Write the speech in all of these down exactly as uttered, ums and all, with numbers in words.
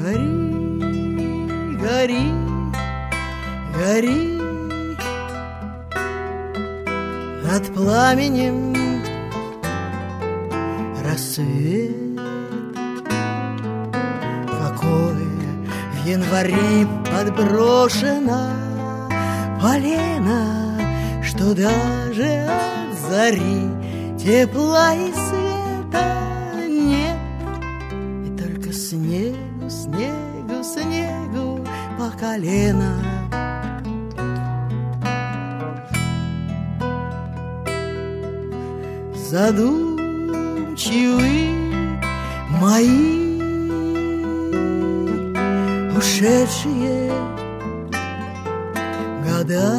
Гори, гори, гори над пламенем рассвет. Какое в январе подброшено полено, что даже от зари тепла и света нет. И только снегу, снегу, снегу по колено. Задумчивы мои ушедшие года.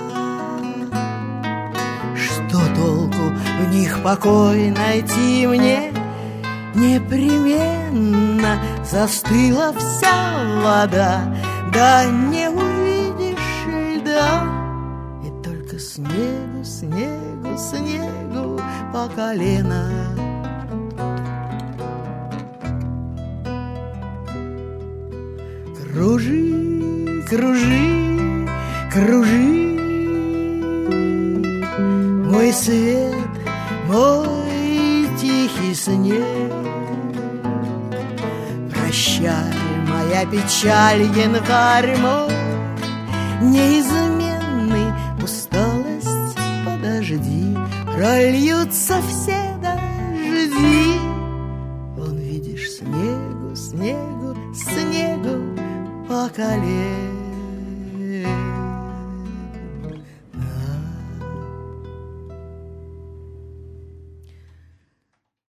Что толку в них покой найти мне? Непременно застыла вся вода, да не увидишь льда. И только снегу, снегу, снегу по колено. Кружи, кружи, кружи, мой свет, мой тихий снег. Прощай, моя печаль, январь мой неизменный, усталость подожди, прольются все дожди. Вон видишь снегу, снегу, снегу по колено.